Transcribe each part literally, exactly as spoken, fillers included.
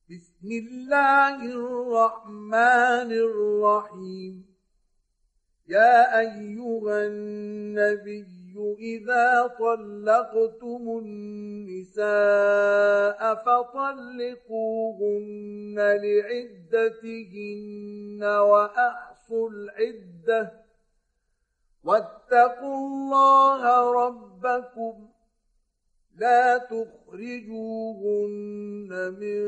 بسم الله الرحمن الرحيم. يا أيها النبي إذا طلقتم النساء فطلقوهن لعدتهن وأحصوا العدة واتقوا الله ربكم لا تخرجوهن من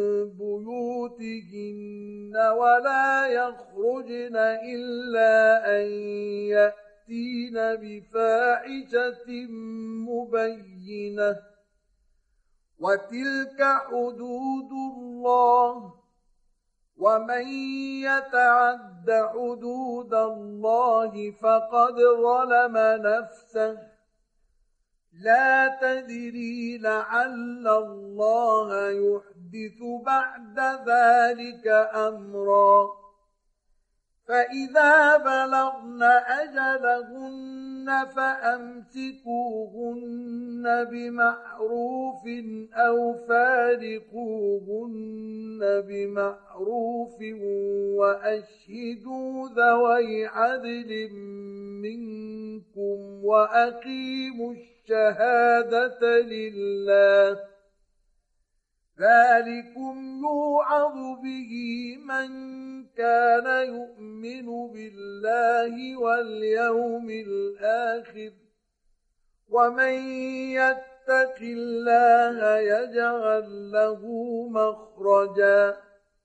بيوتهن ولا يخرجن إلا أن يأتين بفاحشة مبينة وتلك حدود الله ومن يتعد حدود الله فقد ظلم نفسه لا تدري لعل الله يحدث بعد ذلك أمرا فإذا بلغن أجلهن فأمسكوهن بمعروف أو فارقوهن بمعروف وأشهدوا ذوي عدل منكم وأقيموا الشهادة لله ذلكم يوعظ به من كان يؤمن بالله واليوم الآخر ومن يتق الله يجعل له مخرجا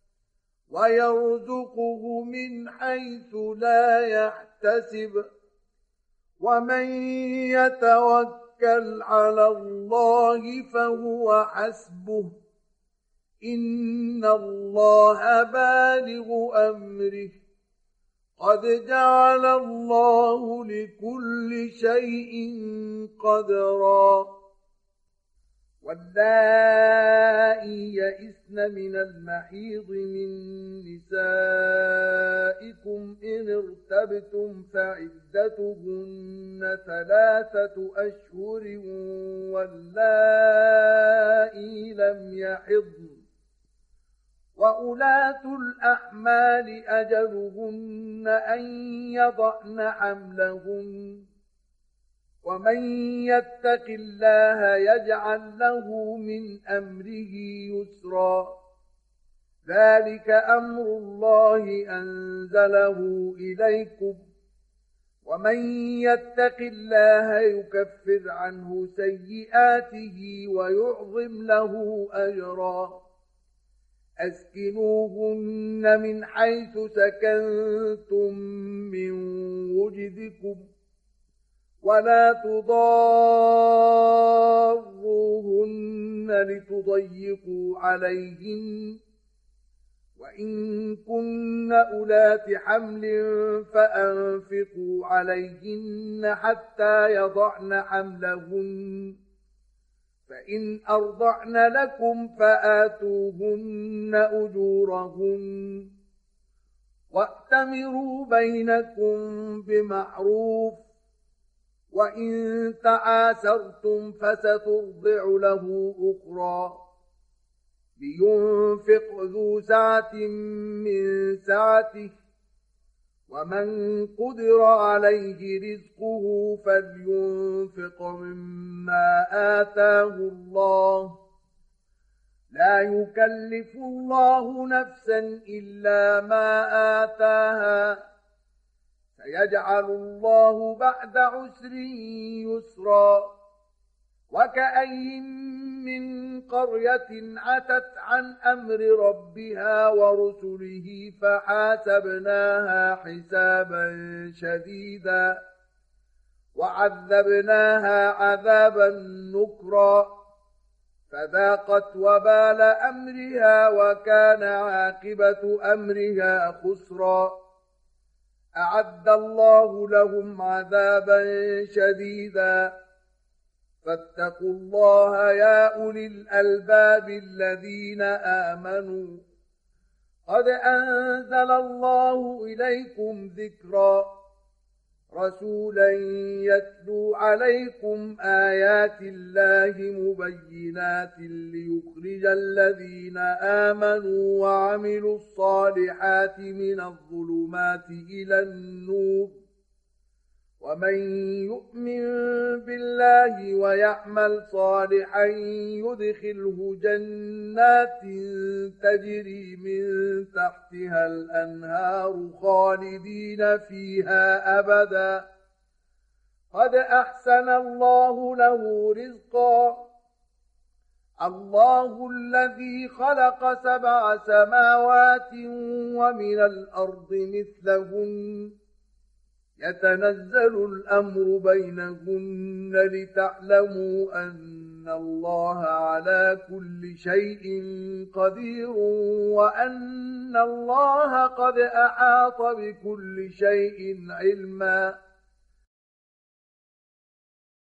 ويرزقه من حيث لا يحتسب ومن يتوكل على الله فهو حسبه إن الله بالغ أمره قد جعل الله لكل شيء قدرا واللائي يئسن من المحيض من نسائكم إن ارتبتم فعدتهن ثلاثة أشهر واللائي لم يحضن وأولاة الأحمال أجلهن أن يضعن حملهن ومن يتق الله يجعل له من أمره يسرا ذلك أمر الله أنزله إليكم ومن يتق الله يكفر عنه سيئاته ويعظم له أجرا أسكنوهن من حيث سكنتم من وجدكم ولا تضاروهن لتضيقوا عليهن وإن كن أولات حمل فأنفقوا عليهن حتى يضعن حملهن فإن أرضعن لكم فآتوهن أجورهن وأتمروا بينكم بمعروف وإن تعاسرتم فسترضع له أخرى لينفق ذو سعة من سعته ومن قدر عليه رزقه فلينفق مما آتاه الله لا يكلف الله نفسا إلا ما آتاها سيجعل الله بعد عسر يسرا وكأين من قرية عتت عن أمر ربها ورسله فحاسبناها حسابا شديدا وعذبناها عذابا نكرا فذاقت وبال أمرها وكان عاقبة أمرها خسرا أعد الله لهم عذابا شديدا فاتقوا الله يا أولي الألباب الذين آمنوا قد أنزل الله إليكم ذكرا رسولا يتلو عليكم آيات الله مبينات ليخرج الذين الذين آمنوا وعملوا الصالحات من الظلمات إلى النور ومن يؤمن بالله ويعمل صالحا يدخله جنات تجري من تحتها الأنهار خالدين فيها أبدا قد أحسن الله له رزقا الله الذي خلق سبع سماوات ومن الأرض مثلهن يتنزل الأمر بينهن لتعلموا أن الله على كل شيء قدير وأن الله قد أحاط بكل شيء علما